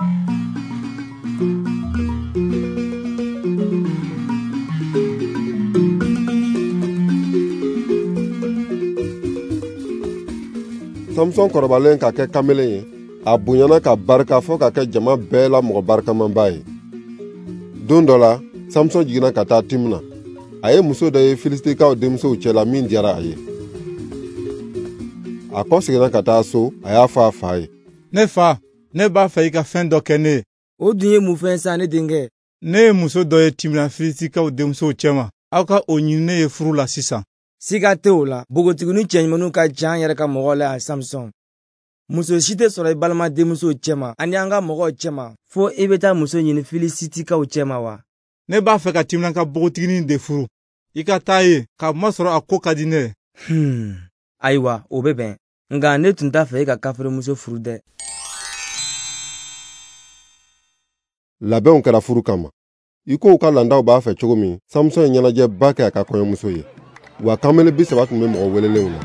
Samson kɔrɔbalen ka kɛ kamelen ye, a bonyana ka barika fɔ ka kɛ jama bɛɛ la mɔgɔ barikamanba ye. Don dɔ la, Samson jiginna ka taa Timna. A ye muso dɔ ye Filistikaw denmusow cɛla min diyara a ye. A kɔ seginna ka taa so, a y'a fɔ a fa ye. Ne fa, ne b'a fɛ I ka fɛn dɔ kɛ ne ye. O dun ye mun fɛn sa ne denkɛ? Ne ye muso dɔ ye Timna Filistikaw denmusow cɛma. Aw ka o ɲini ne ye furu la sisan. Siga tɛ o la, bogotigiw ni cɛɲumanw ka jan yɛrɛ ka mɔgɔ la a Samson. Muso si tɛ sɔrɔ I balima denmusow cɛma ani an ka mɔgɔw cɛma fo I bɛ taa muso ɲini Filistikaw cɛma wa? Ne b'a fɛ ka Timna ka bogotiginin de furu. I ka taa ye, k'a masɔrɔ a ko ka di ne ye. Ayiwa, o bɛ bɛn. Nka ne tun t'a fɛ I ka kafiremuso furu dɛ. Labɛnw kɛra furu kama. I kow ka landaw b'a fɛ cogo min, Samson ye ɲɛnajɛba kɛ a ka kɔɲɔmuso ye. Wa kamalen 30 tun bɛ mɔgɔ welelenw na.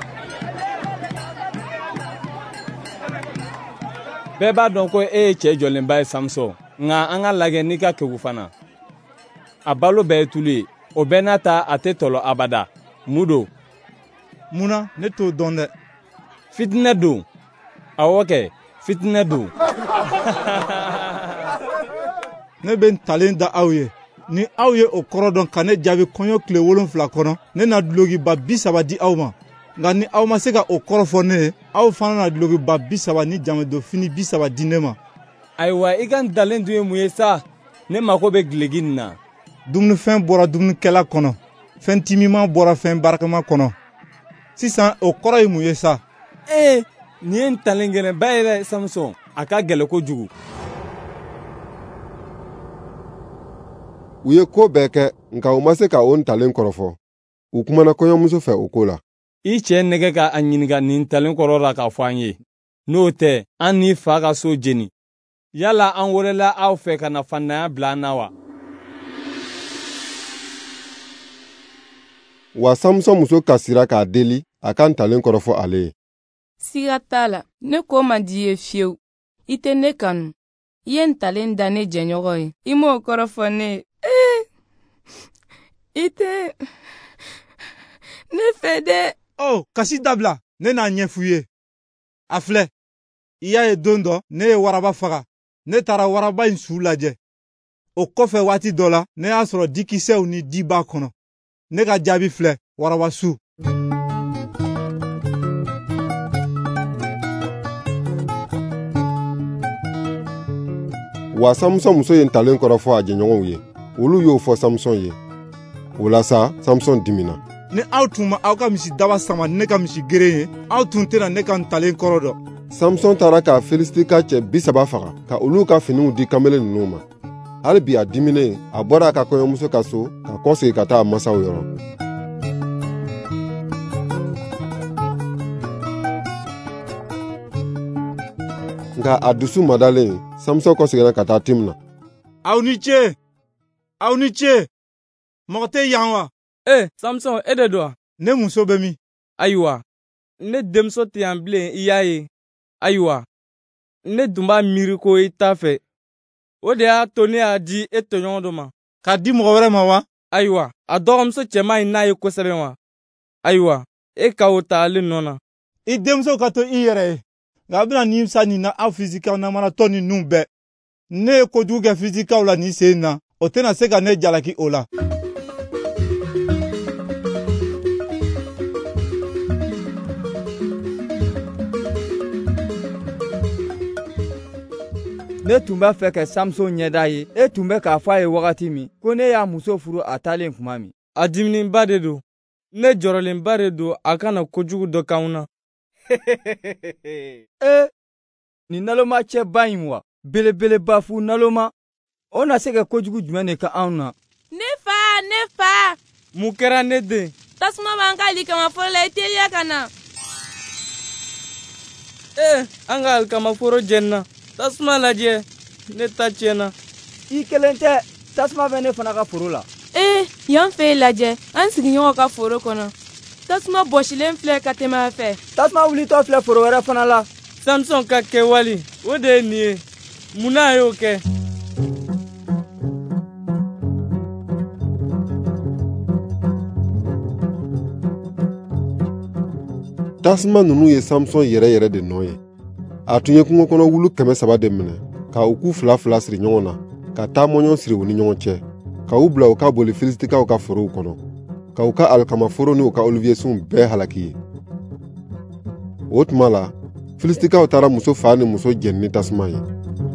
Bɛɛ b'a dɔn ko e ye cɛ jɔlenba ye Samson, nka an ka lajɛ n'i ka kegu fana. A balo bɛɛ ye tulu ye, o bɛɛ n'a ta a tɛ tɔlɔ abada. Mun don? Munna ne t'o dɔn dɛ. Fitinɛ don. Awɔ kɛ, fitinɛ don. Ne bɛ n talen da aw ye. Ni aw ye o kɔrɔ dɔn ka ne jaabi kɔɲɔ tile 7 kɔnɔ, ne na dulokiba 30 di aw ma. Nka ni aw ma se ka o kɔrɔ fɔ ne ye, aw fana na dulokiba 30 ni jamɛdo fini 30 di ne ma. Ayiwa, I ka ntalen dun ye mun ye sa? Ne mako bɛ gilegi nin na. Dumunifɛn bɔra dumunikɛla kɔnɔ, fɛn timiman bɔra fɛn barikama kɔnɔ. Sisan o kɔrɔ ye mun ye sa? Nin ye ntalen gɛlɛnba ye dɛ Samson, a ka gɛlɛn kojugu. U ye ko bɛɛ kɛ, nka u ma se ka o ntalen kɔrɔfɔ. U kumana kɔɲɔmuso fɛ o ko la. I cɛ nɛgɛ ka a ɲininka nin ntalen kɔrɔ la k'a fɔ an ye. N'o tɛ, an n'i fa ka so jeni. Yala an welela aw fɛ ka na fannaya bila an na wa? Wa Samson muso kasira k'a deli a ka ntalen kɔrɔfɔ ale ye. Siga t'a la, ne ko man di ye fiyewu. I tɛ ne kanu. I ye ntalen da ne jɛɲɔgɔn ye. I m'o kɔrɔfɔ ne ye. I tɛ ne fɛ dɛ. Kasi dabila, ne n'a ɲɛ f'u ye. A filɛ, I y'a ye don dɔ, ne ye waraba faga. Ne taara waraba in su lajɛ. O kɔfɛ waati dɔ la, ne y'a sɔrɔ dikisɛw ni di b'a kɔnɔ. Ne ka jaabi filɛ, waraba su. Wa Samson muso ye ntalen kɔrɔfɔ a jɛɲɔgɔnw ye. Olu y'o fɔ Samson ye. O la sa, Samson dimina. Ni aw tun ma aw ka misi daba sama ne ka misi geren ye, aw tun tɛna ne ka ntalen kɔrɔ dɔn. Samson taara ka Filistika cɛ 30 faga, ka olu ka finiw di kamalen ninnu ma. Hali bi a diminen, a bɔra a ka kɔɲɔmuso ka so, ka kɔsegi ka taa a masaw yɔrɔ. Nka a dusu madalen, Samson kɔseginna ka taa Timna. Aw ni ce! Aw ni ce! Mɔgɔ tɛ yan wa? Samson, e de don wa? Ne muso bɛ min? Ayiwa, ne denmuso tɛ yan bilen, I y'a ye. Ayiwa, ne dun b'a miiri ko I t'a fɛ. O de y'a to ne y'a di e tɔɲɔgɔn dɔ ma. K'a di mɔgɔ wɛrɛ ma wa? Ayiwa, a dɔgɔmuso cɛman in n'a ye kosɛbɛ wa? Ayiwa, e ka o ta ale nɔ na. I denmuso ka to I yɛrɛ ye. Nka a bɛna nimisa nin na aw Filisitikaw namanatɔ ninnu bɛɛ. Ne ye kojugu kɛ Filisitikaw la nin sen in na, o tɛna se ka ne jalaki o la. Ne tun b'a fɛ ka Samson ɲɛda ye, e tun bɛ k'a fɔ a ye wagati min ko ne y'a muso furu a taalen kuma min. A dimininba de don. Ne jɔrɔlenba de don a kana kojugu dɔ k'anw na. Nin naloma cɛba in wa? Belebeleba fu naloma. O na se ka kojugu jumɛn de ka anw na? Ne fa! Mun kɛra ne den? Tasuma b'an ka alikamaforo la, I teliya ka na. An ka alikamaforo jɛnna. Tasuma lajɛ, ne ta tiɲɛna. I kelen tɛ, tasuma bɛ ne fana ka foro la. Yan fɛ lajɛ, an sigiɲɔgɔn ka foro kɔnɔ. Tasuma bɔsilen filɛ ka tɛmɛ a fɛ. Tasuma wulitɔ filɛ foro wɛrɛ fana la. Samson ka kɛwali, o de ye nin ye. mun n'a y'o kɛ? tasuma ninnu ye Samson yɛrɛ yɛrɛ de nɔ ye. A tun ye kungo kɔnɔ wulu 300 de minɛ ka u ku 2 siri ɲɔgɔn na ka taa mɔɲɔ siri u ni ɲɔgɔn cɛ ka u bila u ka boli Filistikaw ka forow kɔnɔ ka u ka alikama foro ni u ka olivier sun bɛɛ halaki ye. O tuma la Filistikaw taara muso fa ni muso jɛni ni tasuma ye.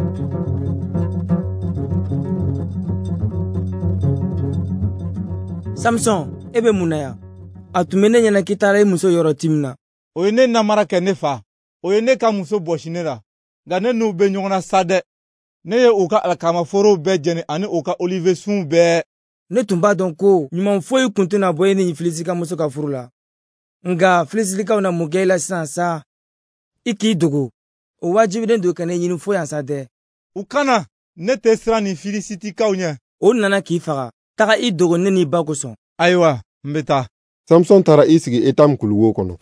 Samson, e bɛ mun na yan? A tun bɛ ne ɲɛna k'i taara i muso yɔrɔ timina. O ye ne namara kɛ ne fa. O ye ne ka muso bɔsi ne la. Nka ne n'u bɛ ɲɔgɔn na sa dɛ. Ne ye u ka alikama forow bɛɛ jɛni ani u ka olivier sun bɛɛ. Ne tun b'a dɔn ko ɲuman foyi tun tɛna bɔ e ni Filistika muso ka furu la. Nka Filistikaw na mun kɛ i la sisan sa? I k'i dogo. O wajibilen don ka ne ɲini fo yan sa dɛ. U kana. Ne tɛ siran ni Filistikaw ɲɛ. O nana k'i faga. Taga i dogo ne n'i ba kosɔn. Ayiwa, n bɛ taa. Samson taara i sigi Etam kuluwo kɔnɔ.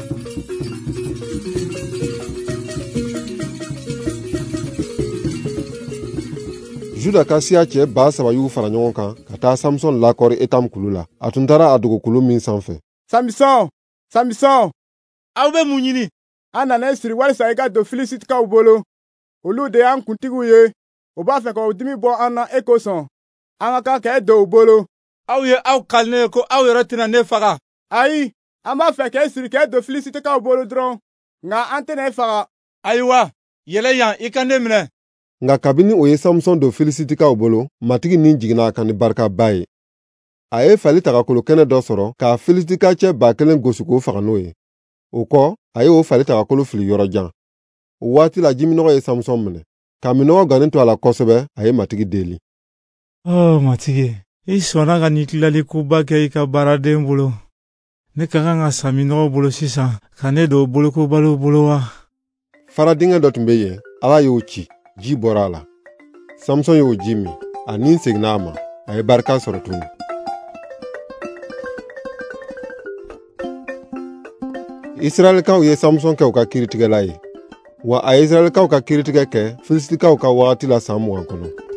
Juda ka siya cɛ 3,000 y'u fara ɲɔgɔn kan ka taa Samson lakɔri Etam kulu la. A tun taara a dogo kulu min sanfɛ. Samson, Samson, Aw bɛ mun ɲini? an nana siri walisa i ka don Filistikaw bolo. Olu de y'an kuntigiw ye. U b'a fɛ k'o dimi bɔ an na e kosɔn. An ka kan k'e don u bolo. Aw ye aw kali ne ye ko aw yɛrɛ tɛna ne faga. Ayi, an b'a fɛ k'e siri k'e don Filistikaw bolo dɔrɔn. Nka an tɛna e faga. Ayiwa, yɛlɛ yan i ka ne minɛ. Nka kabini o ye Samson don Filistikaw bolo, matigi nin jiginna a kan ni barikaba ye. A ye fali tagakolo kɛnɛ dɔ sɔrɔ k'a Filistika cɛ 1000 gosi k'o faga n'o ye. O kɔ, a ye o fali tagakolo fili yɔrɔ jan. O waati la jiminɔgɔ ye Samson minɛ. Ka minɔgɔ gannen to a la kosɛbɛ, a ye matigi deli. Matigi, i sɔnna ka nin tilalikoba kɛ i ka baaraden bolo. Ne ka kan ka sa minɔgɔ bolo sisan, ka ne don bolokobaliw bolo wa? Fara dingɛ dɔ tun bɛ yen, Ala y'o ci, ji bɔra a la. Samson y'o ji min, a nin seginna a ma, a ye barika sɔrɔ tuguni. Israɛlikaw ye Samson kɛ u ka kiiritigɛla ye, wa a ye Israɛlikaw ka kiiritigɛ kɛ Filistikaw ka wagati la san 20 kɔnɔ.